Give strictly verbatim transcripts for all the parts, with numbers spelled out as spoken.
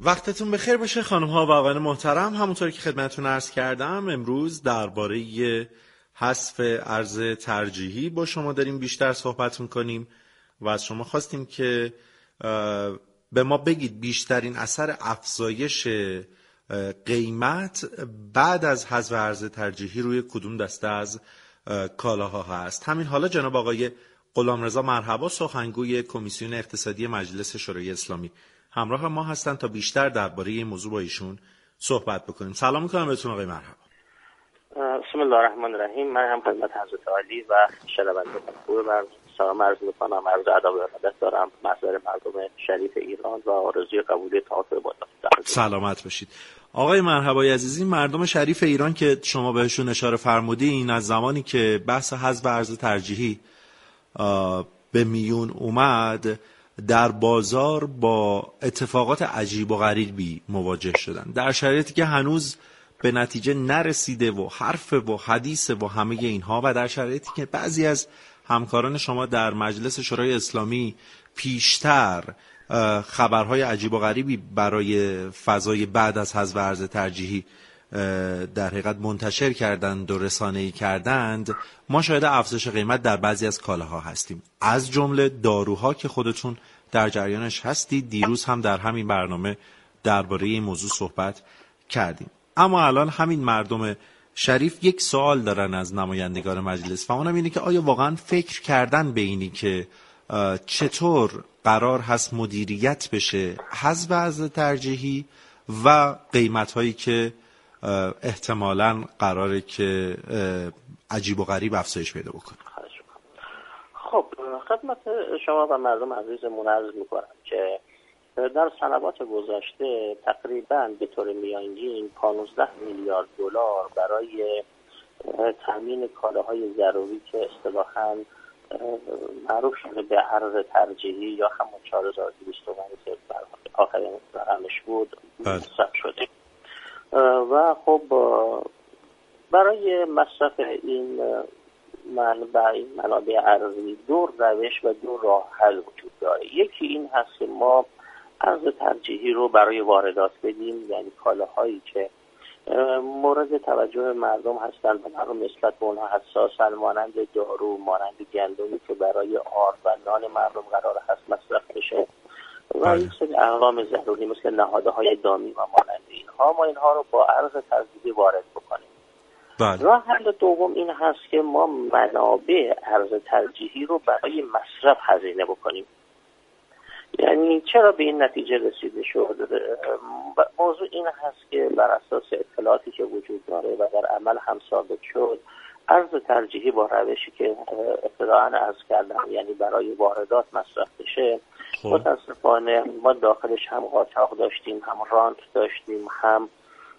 وقتتون بخیر باشه خانم ها و آقایان محترم. همونطوری که خدمتتون عرض کردم امروز درباره حذف ارز ترجیحی با شما داریم بیشتر صحبت میکنیم و از شما خواستیم که به ما بگید بیشترین اثر افزایش قیمت بعد از حذف ارز ترجیحی روی کدوم دسته از کالاها هست. همین حالا جناب آقای غلامرضا مرحبا، سخنگوی کمیسیون اقتصادی مجلس شورای اسلامی، همراه ما هستن تا بیشتر درباره این موضوع با ایشون صحبت بکنیم. سلام میکنم بهتون آقای مرحبا. بسم الله الرحمن الرحیم. من هم خدمت حضرت عالی و شنوندگان خوب برنامه سلام عرض میکنم. عرض ادب و ارادت دارم محضر مردم شریف ایران و آرزوی قبولی تعاطف با سلامت باشید. آقای مرحبای عزیزی، مردم شریف ایران که شما بهشون اشاره فرمودین از زمانی که بحث حذف ارز ترجیحی به میون اومد در بازار با اتفاقات عجیب و غریبی مواجه شدن، در شرایطی که هنوز به نتیجه نرسیده و حرف و حدیث و همه اینها، و در شرایطی که بعضی از همکاران شما در مجلس شورای اسلامی پیشتر خبرهای عجیب و غریبی برای فضای بعد از حذف ارز ترجیحی در حقیقت منتشر کردند و رسانه‌ای کردند، ما شاهد افزایش قیمت در بعضی از کالاها هستیم، از جمله داروها که خودتون در جریانش هستید. دیروز هم در همین برنامه درباره این موضوع صحبت کردیم. اما الان همین مردم شریف یک سوال دارن از نمایندگان مجلس و اونم اینه که آیا واقعا فکر کردن به اینی که چطور قرار هست مدیریت بشه حذف ارز ترجیحی و قیمت‌هایی که احتمالاً قراره که عجیب و غریب افزایش پیدا بکنه؟ خب خدمت شما و مردم عزیزمون عرض میکنم که در سنوات گذشته تقریباً به طور میانگین پانزده میلیارد دلار برای تامین کالاهای ضروری که اصطلاحاً معروف شده به ارز ترجیحی یا همون چهار هزار و دویست تومان که آخرین رقمش بود مصرف شده و خب برای مصرف این منبع این منابع ارزی دو روش و دو راه حل وجود داره. یکی این هست که ما ارز ترجیحی رو برای واردات بدیم، یعنی کالاهایی که مورد توجه مردم هستند و مردم نسبت به اونها حساسن، مانند دارو، مانند گندمی که برای آرد و نان مردم قرار هست مصرف بشه و یک سری اقلام ضروری مثل نهاده های دامی و مانند اینها، ما اینها رو با ارز ترجیحی وارد بکنیم. بله. راه حل دوم این هست که ما منابع ارز ترجیحی رو برای مصرف هزینه بکنیم. یعنی چرا به این نتیجه رسیده شد؟ موضوع این هست که بر اساس اطلاعاتی که وجود داره و در عمل هم ثابت شد، ارز ترجیحی با روشی که ابتداءً عرض کردم یعنی برای واردات مصرف بشه، متاسفانه ما داخلش هم قاچاق داشتیم، هم رانت داشتیم، هم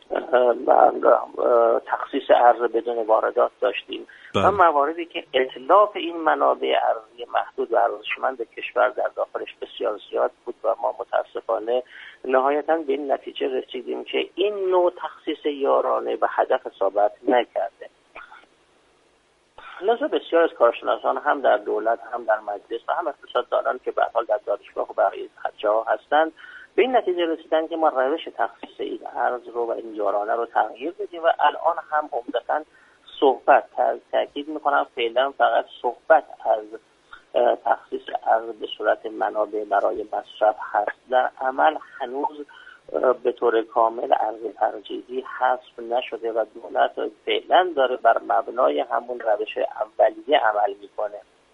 تخصیص ارز بدون واردات داشتیم و مواردی که اتلاف این منابع ارزی محدود و ارزشمند کشور در داخلش بسیار زیاد بود و ما متاسفانه نهایتاً به این نتیجه رسیدیم که این نوع تخصیص یارانه به هدف اصابت نکرده. لذا بسیار از کارشناسان هم در دولت هم در مجلس و هم اقتصاددانان که به هر حال در دانشگاه و بقیه جاها هستند به این نتیجه رسیدن که ما روش تخصیص این ارز رو و این یارانه رو تغییر بدیم و الان هم عمدتاً صحبت تاکید میکنم فعلا فقط صحبت از تخصیص ارز به صورت منابع برای مصرف هست. در عمل هنوز به طور کامل ارز ترجیحی حذف نشده و دولت فعلا داره بر مبنای همون روش اولیه عمل میکنه.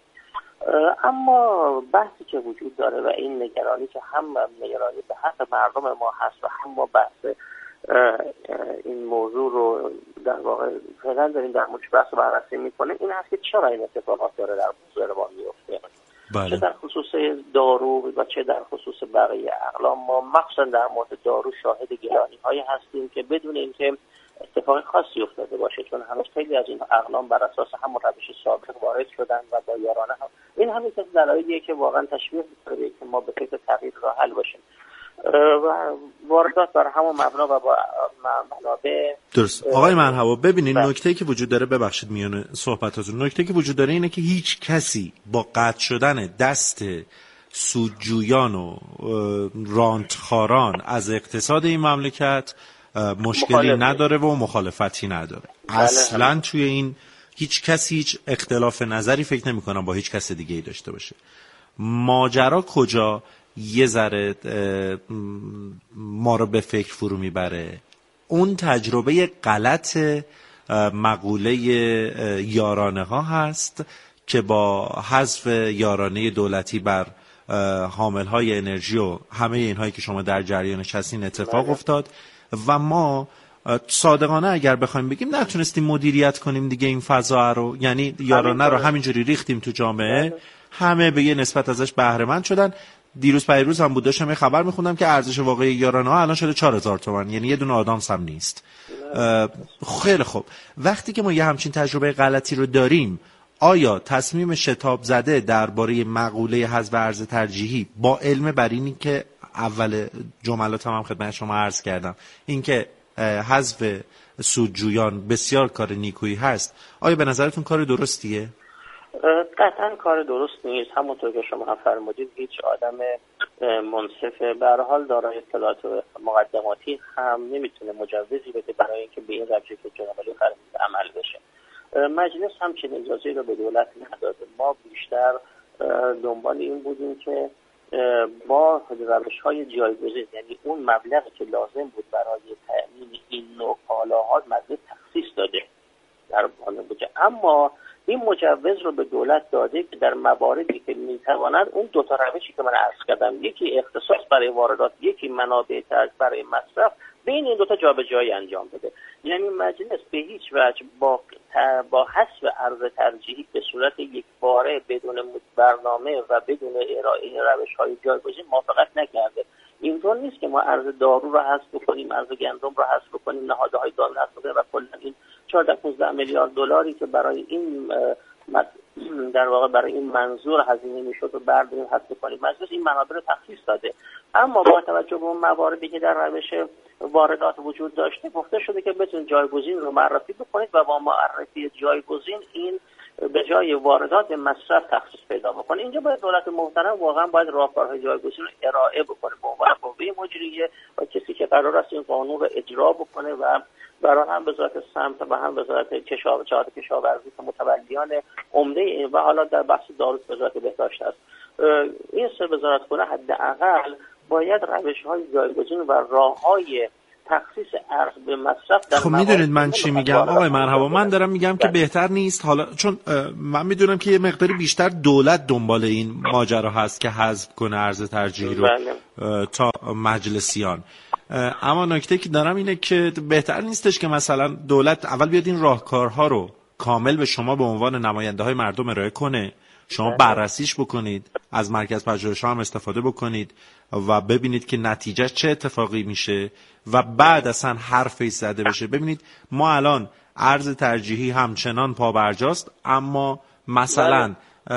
اما بحثی که وجود داره و این نگرانی که هم نگرانی به حق مردم ما هست و هم ما بحث این موضوع رو در واقع فعلا داریم در موردش بحث بررسی میکنه، این هست که چرا این اتفاقات داره در موضوع ما میفته. بله. چه در خصوص دارو و چه در خصوص بقیه اقلام. ما مخصوصا در مورد دارو شاهد گرانی هایی هستیم که بدون اینکه اتفاق خاصی افتاده باشه، چون هنوز خیلی از این اقلام بر اساس همون روش سابق وارد شدن و با یارانه هم این همین که دلایلیه که واقعا تشویق می‌کنه که ما به فکر تغییر راه حل باشیم و واردات بر همون مبنا و با منابع. درست. آقای مرحبا، ببینید نکته‌ای که وجود داره، ببخشید میونه صحبتاتون، نکته‌ای که وجود داره اینه که هیچ کسی با قطع شدن دست سودجویان و رانتخاران از اقتصاد این مملکت مشکلی نداره و مخالفتی نداره. اصلا توی این هیچ کسی هیچ اختلاف نظری فکر نمی کنم با هیچ کس دیگه ای داشته باشه. ماجرا کجا یه ذره ما رو به فکر فرو میبره؟ اون تجربه غلط مقوله یارانه ها هست که با حذف یارانه دولتی بر حامل های انرژی و همه اینهایی که شما در جریانش هستین اتفاق افتاد و ما صادقانه اگر بخوایم بگیم نتونستیم مدیریت کنیم دیگه این فضا رو، یعنی یارانه رو همینجوری ریختیم تو جامعه، همه به یه نسبت ازش بهره مند شدن. دیروز پیروز هم بود داشتم یه خبر میخوندم که ارزش واقعی یارانه ها الان شده چهار هزار تومان، یعنی یه دونه آدامس هم نیست. خیلی خوب، وقتی که ما یه همچین تجربه غلطی رو داریم، آیا تصمیم شتاب زده درباره مقوله حذف ارز ترجیحی با علم بر اینی که اول جملاتم هم خدمت شما عرض کردم اینکه حذف سودجویان بسیار کار نیکویی هست، آیا به نظرتون کار درستیه؟ قطعا کار درست نیست. همونطور که شما هم فرمودید هیچ آدم منصف به هر حال دارای اطلاعات مقدماتی هم نمیتونه مجوزی بده برای اینکه به این روشی که جناب علی فرمود عمل بشه. مجلس هم چنین اجازه‌ای رو به دولت نداده. ما بیشتر دنبال این بودیم که با روش‌های جایگزین، یعنی اون مبلغی که لازم بود برای تأمین این نوع کالاها مجلس تخصیص داده در قانون بودجه، اما این مجوز رو به دولت داده که در مواردی که میتواند اون دو تا روشی که من عرض کردم، یکی اختصاص برای واردات، یکی منابع ترک برای مصرف، بین این دو تا جابجایی انجام بده. یعنی مجلس به هیچ وجه با با حذف ارز ترجیحی به صورت یک باره بدون برنامه و بدون ارائه روش‌های جایگزین موافقت نکرده. اینطور نیست که ما ارز دارو رو حذف بکنیم، ارز گندم رو حذف بکنیم، نهادهای دارو حذف بکنیم و کلا این چهارده پانزده میلیارد دلاری که برای این در واقع برای این منظور هزینه میشد و برداریم حذف کنیم. مجلس این منابع رو تخصیص داده، اما با توجه به اون مواردی که در روش واردات وجود داشته گفته شده که بتونید جایگزین رو معرفی بکنید و با معرفی جایگزین این به جای واردات مصرف تخصیص پیدا بکنه. اینجا باید دولت محترم واقعا باید راهکارهای جایگزین رو ارائه بکنه به عنوان قوه مجریه و کسی که قرار است این قانون رو اجرا بکنه و برای هم وزارت سمت و هم وزارت کشاورزی کشاورزی که متولیان عمده این و حالا در بحث دارو وزارت بهداشت است، این سه وزارت کنه حداقل باید روش‌های جایگزین و راه‌های تخصیص ارز به مصرف در خب میدونید من چی میگم آقای مرحبا؟ من دارم میگم که بهتر نیست حالا، چون من میدونم که یه مقداری بیشتر دولت دنبال این ماجرا هست که حذف کنه ارز ترجیحی رو تا مجلسیان، اما نکته که دارم اینه که بهتر نیستش که مثلا دولت اول بیاد این راهکارها رو کامل به شما به عنوان نماینده های مردم ارائه کنه، شما بررسیش بکنید، از مرکز پژوهش‌ها هم استفاده بکنید و ببینید که نتیجه چه اتفاقی میشه و بعد اصلا حرفی زده بشه. ببینید ما الان ارز ترجیحی همچنان پابرجاست، اما مثلا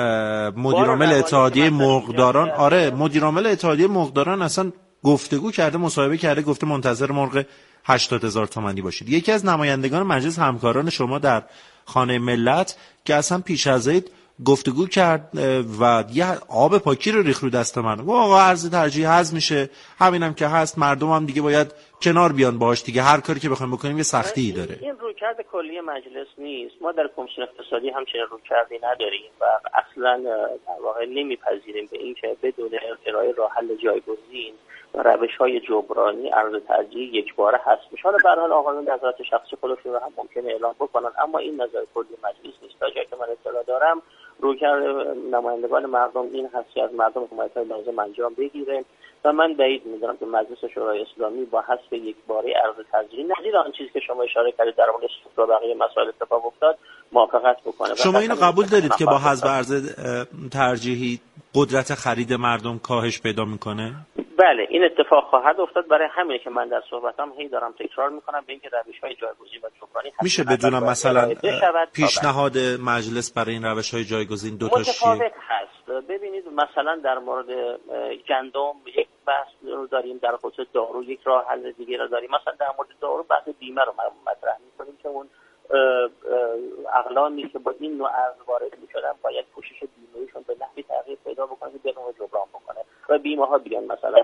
مدیرعامل اتحادیه مرغداران آره مدیرعامل اتحادیه مرغداران اصلا گفتگو کرده، مصاحبه کرده، گفته منتظر مرغ هشتاد هزار تومانی باشید. یکی از نمایندگان مجلس همکاران شما در خانه ملت که اصلا پیش از این گفتگو کرد و یه آب پاکی رو ریخت رو دست من، آقا ارز ترجیحی حذف میشه، همینم که هست، مردم هم دیگه باید کنار بیان باهاش دیگه، هر کاری که بخوایم بکنیم یه سختی داره. این رویکرد کلی مجلس نیست. ما در کمیسیون اقتصادی همچنین رویکردی نداریم و اصلا در واقع نمیپذیریم به این که بدون ارائه راه حل جایگزین و روش‌های جبرانی ارز ترجیحی یک باره حذف میشه. حالا به هر حال آقایون نظرات شخصی خودشون رو هم ممکنه اعلام بکنن، اما این نظر کلی مجلس نیست. تا جایی که من اطلاع دارم رویکرد نمایندگان مردم این هست که از مردم حمایت‌های لازم انجام بگیره و من بعید می‌دونم که مجلس شورای اسلامی با حذف یک باره ارز ترجیحی نظیر آن چیزی که شما اشاره کردید در مورد سوخت و بقیه مسائل اتفاق افتاد موافقت بکنه. شما اینو قبول دارید که با حذف ارز ترجیحی قدرت خرید مردم کاهش پیدا میکنه؟ بله این اتفاق خواهد افتاد. برای همینه که من در صحبتام هی دارم تکرار میکنم به اینکه روش‌های جایگزین و جبرانی میشه بدونم مثلا پیشنهاد مجلس برای این روش‌های جایگزین دو تاش متفاوت هست. ببینید مثلا در مورد گندم یک بحث رو داریم، در خصوص دارو یک راه حل دیگه رو داریم. مثلا در مورد دارو بحث بیمه رو مطرح میکنیم که اون اقلامی که با این نوع ارز وارد میشدن باید پوشش بیمه‌ایشون به نحوی تغییر پیدا بکنه که بتونه جبران بکنه. ماها بیان مثلا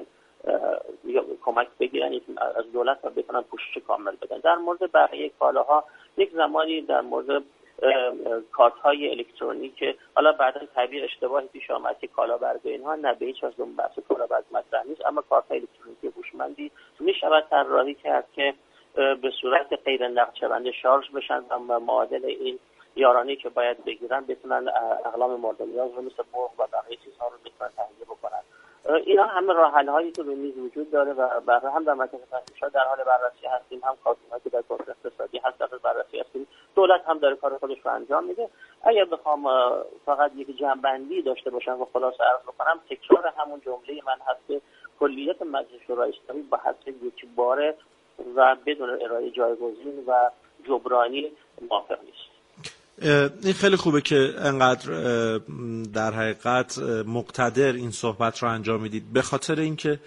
کمک بگیرن از دولت و بتونن پوشش کامل بدن. در مورد بقیه کالاها یک زمانی در مورد کارت های الکترونیک حالا بعدا تعبیر اشتباهی پیش آمد که کالابرگ اینها نه به هیچ وجه بحث کالابرگ مطرح نیست، اما کارت های الکترونیکی هوشمندی می شود طراحی کرد که به صورت غیر نقدشونده شارژ بشن و معادل این یارانه‌ای که باید بگیرن بتونن اقلام مورد نیاز رو مثل مرغ و بقیه چیزها رو بتونن تهیه بکنن. اینا همه راه حل‌هایی که روی میز وجود داره و برای هم در مرکز تحقیقات در حال بررسی هستیم، هم کارشناسانی که در کمیسیون اقتصادی هست در بررسی هستیم، دولت هم داره کار خودش رو انجام میده. اگر بخوام فقط یک جمع‌بندی داشته باشم و خلاصه عرض بکنم، تکرار همون جمله من هست که کلیت مجلس شورای اسلامی با حذف یک باره و بدون ارائه جایگزین و جبرانی موافق نیست. این خیلی خوبه که انقدر در حقیقت مقتدر این صحبت رو انجام میدید، به خاطر اینکه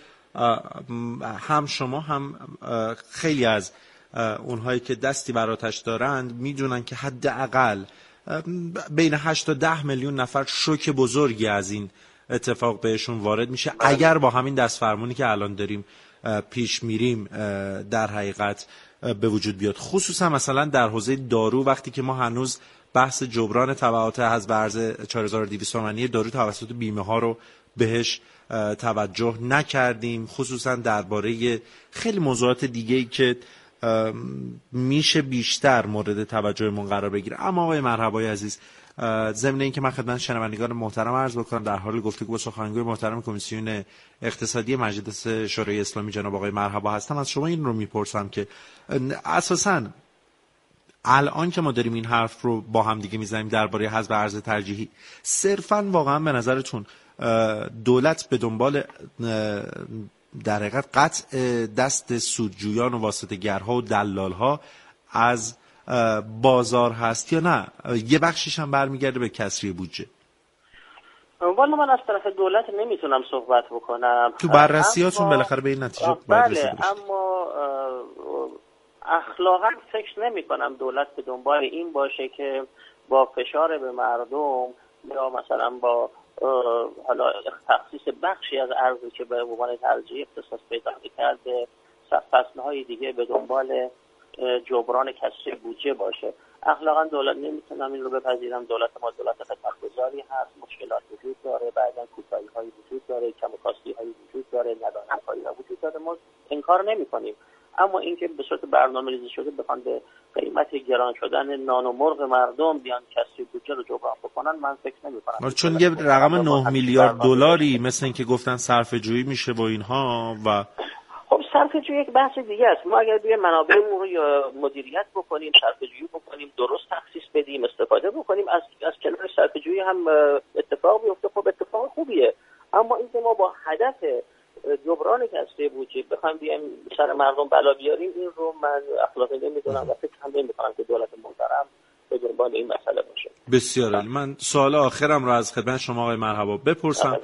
هم شما هم خیلی از اونهایی که دستی بر آتش دارند میدونن که حداقل بین هشت تا ده میلیون نفر شوک بزرگی از این اتفاق بهشون وارد میشه اگر با همین دست فرمونی که الان داریم پیش میریم در حقیقت به وجود بیاد. خصوصا مثلا در حوزه دارو، وقتی که ما هنوز بحث جبران تبعات حذف ارز چهار هزار و دویست تومانی دارو توسط بیمه ها رو بهش توجه نکردیم، خصوصا درباره خیلی موضوعات دیگه‌ای که میشه بیشتر مورد توجهمون قرار بگیره. اما آقای مرحبایی عزیز، ضمن اینکه من خدمت شنوندگان محترم عرض بکنم در حال گفتگو با سخنگوی محترم کمیسیون اقتصادی مجلس شورای اسلامی جناب آقای مرحبا هستم، از شما این رو میپرسم که اساساً الان که ما داریم این حرف رو با هم دیگه میزنیم درباره حذف ارز ترجیحی، صرفاً واقعا به نظرتون دولت به دنبال در حقیقت قطع دست سودجویان و واسطه‌گرها و دلالها از بازار هست یا نه یه بخشیش هم برمیگرده به کسری بودجه؟ والا من از طرف دولت نمیتونم صحبت بکنم. تو بررسیاتون اما... بالاخره به این نتیجه باید رسیده باشید. اما اخلاقا فکر نمی کنم دولت به دنبال این باشه که با فشار به مردم یا مثلا با حالا تخصیص بخشی از ارزی که به عنوان ترجیح اختصاص پیدا کرده فصل‌های دیگه به دنبال جبران کسری بودجه باشه. اخلاقا دولت نمیتونم این رو بپذیرم. دولت ما دولت خدمتگزاری هست، مشکلات وجود داره، بعداً کوتاهی‌هایی وجود داره، کم و کاستی‌هایی وجود داره، ندانم‌هایی وجود داره، ما انکار نمی‌کنیم. اما اینکه به صورت برنامه‌ریزی شده بخوان به قیمت گران شدن نان و مرغ مردم بیان کسری بودجه رو جبران بکنن، من فکر نمی‌کنم. چون یه رقم نه میلیارد دلاری مثل اینکه گفتن صرفه‌جویی میشه با اینها و خب صرفه‌جویی یک بحث دیگه است. ما اگر بیایم منابعمون رو یا مدیریت بکنیم، صرفه‌جویی بکنیم، درست تخصیص بدیم، استفاده بکنیم، از از کنار صرفه‌جویی هم اتفاق بیفته، خب اتفاق خوبیه. اما اینکه ما با هدف جبران کسری بودجه بخوایم بیایم سر مردم بلا بیاریم، این رو من اخلاقی نمیدونم و فکر هم نمی‌کنم که دولت محترم به دنبال این مسئله باشه. بسیار عالی. من سوال آخرم رو از خدمت شما آقای مرحبا بپرسم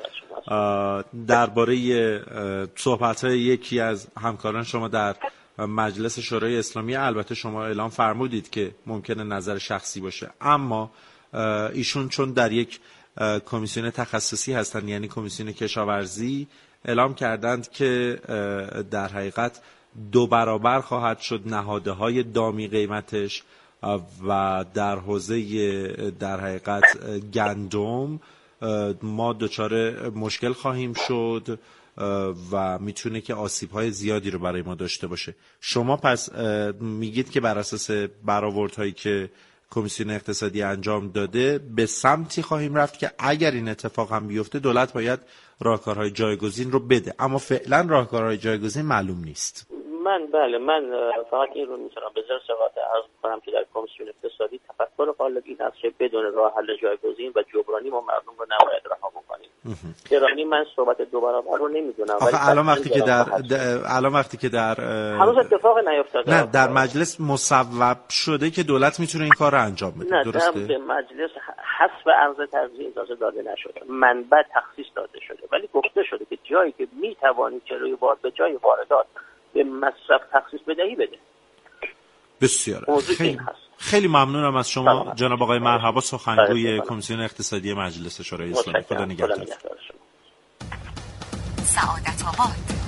درباره صحبت‌های یکی از همکاران شما در مجلس شورای اسلامی. البته شما اعلام فرمودید که ممکنه نظر شخصی باشه، اما ایشون چون در یک کمیسیون تخصصی هستند، یعنی کمیسیون کشاورزی، اعلام کردند که در حقیقت دو برابر خواهد شد نهادهای دامی قیمتش و در حوزه در حقیقت گندم ما دچار مشکل خواهیم شد و میتونه که آسیب‌های زیادی رو برای ما داشته باشه. شما پس میگید که بر اساس برآوردهایی که کمیسیون اقتصادی انجام داده به سمتی خواهیم رفت که اگر این اتفاق هم بیفته دولت باید راهکارهای جایگزین رو بده، اما فعلا راهکارهای جایگزین معلوم نیست. من بله من فقط این رو میتونم به ذات ثبات عرض کنم که در کمیسیون اقتصادی تفکر غالب این است که بدون راه حل جایگزین و جبرانی ما مردم رو نباید رها بکنیم. گرانی من صحبت دو برابر رو نمیدونم، آخه الان وقتی که در الان وقتی که در هنوز اتفاق نیفتاده، نه در مجلس مصوب شده که دولت میتونه این کار رو انجام بده، درسته؟ نه در مجلس حذف ارز ترجیحی اجازه داده نشده، منبع تخصیص داده شده، ولی گفته شده که جایی که میتوانید جلوی وارد به جای واردات به مصرف تخصیص بدهی بده. بسیار خیلی, خیلی ممنونم از شما جناب آقای مرحبا، سخنگوی کمیسیون اقتصادی مجلس شورای اسلامی. خدا نگهدار. سعادت آباد.